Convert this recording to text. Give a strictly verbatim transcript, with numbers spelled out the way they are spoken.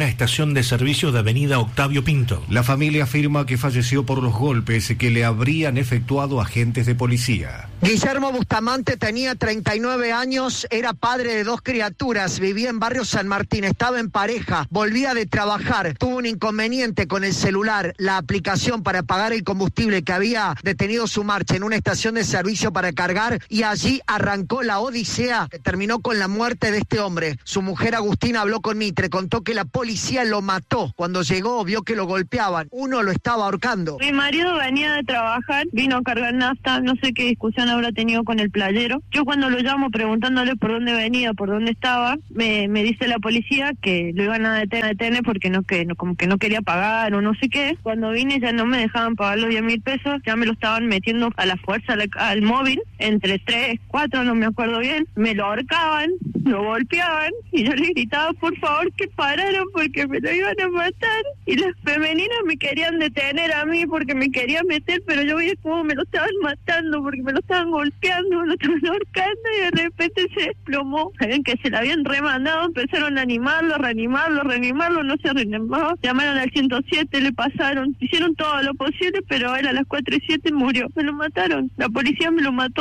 una estación de servicio de Avenida Octavio Pinto. La familia afirma que falleció por los golpes que le habrían efectuado agentes de policía. Guillermo Bustamante tenía treinta y nueve años, era padre de dos criaturas, vivía en barrio San Martín, estaba en pareja, volvía de trabajar, tuvo un inconveniente con el celular, la aplicación para pagar el combustible que había detenido su marcha en una estación de servicio para cargar, y allí arrancó la odisea que terminó con la muerte de este hombre. Su mujer Agustina habló con Mitre, contó que la policía lo mató. Cuando llegó vio que lo golpeaban, uno lo estaba ahorcando. Mi marido venía de trabajar, vino a cargar nafta, no sé qué discusión habrá tenido con el playero. Yo cuando lo llamo preguntándole por dónde venía, por dónde estaba, me, me dice la policía que lo iban a detener, a detener porque no, que no, como que no quería pagar o no sé qué. Cuando vine ya no me dejaban pagar los diez mil pesos, ya me lo estaban metiendo a la fuerza al, al móvil, entre tres, cuatro, no me acuerdo bien, me lo ahorcaban, lo golpeaban y yo le gritaba por favor que pararan porque me lo iban a matar, y las femeninas me querían detener a mí porque me querían meter, pero yo veía cómo me lo estaban matando porque me lo estaban golpeando, me lo estaban ahorcando, y de repente se desplomó. Sabían que se la habían remandado, empezaron a animarlo, a reanimarlo, a reanimarlo, no se reanimaba, llamaron al ciento siete, le pasaron, hicieron todo lo posible, pero él a las cuatro y siete murió, me lo mataron, la policía me lo mató.